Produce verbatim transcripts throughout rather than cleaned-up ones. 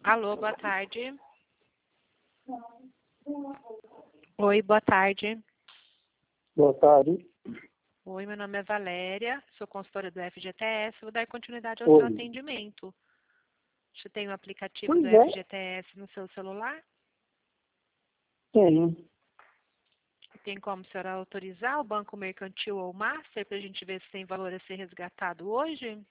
Alô, boa tarde. Oi, boa tarde. Boa tarde. Oi, meu nome é Valéria, sou consultora do F G T S, vou dar continuidade ao Oi. seu atendimento. Você tem o aplicativo Pois do é. F G T S no seu celular? Tenho. Tem como a senhora autorizar o Banco Mercantil ou Master para a gente ver se tem valor a ser resgatado hoje?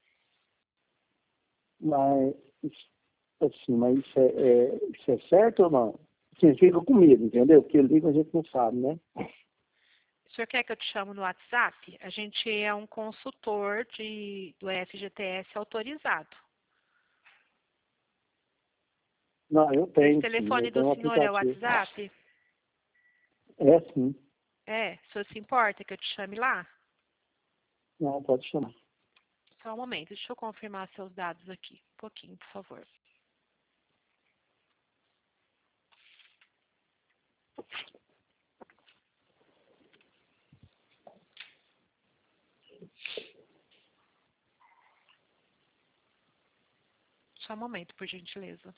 Mas, assim, mas isso é, é, isso é certo ou não? Você fica com medo, entendeu? Porque liga a gente não sabe, né? O senhor quer que eu te chame no WhatsApp? A gente é um consultor de, do F G T S autorizado. Não, eu Esse tenho, sim. telefone Eu do tenho um senhor é o aplicativo. WhatsApp? É, sim. É, o senhor se importa que eu te chame lá? Não, pode chamar. Só um momento, deixa eu confirmar seus dados aqui. Um pouquinho, por favor. Só um momento, por gentileza.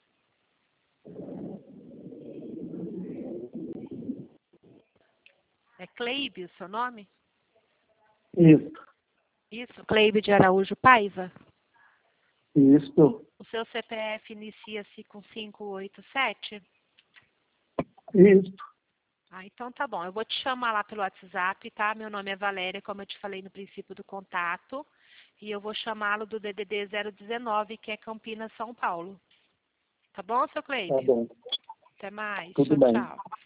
É Cleibe o seu nome? Isso. Isso, Cleibe de Araújo Paiva. Isso. O seu C P F inicia-se com cinco oito sete? Isso. Ah, então tá bom. Eu vou te chamar lá pelo WhatsApp, tá? Meu nome é Valéria, como eu te falei no princípio do contato. E eu vou chamá-lo do D D D zero dezenove, que é Campinas, São Paulo. Tá bom, seu Tá Cleibe? bom. Até mais. Tudo Tchau, bem. tchau.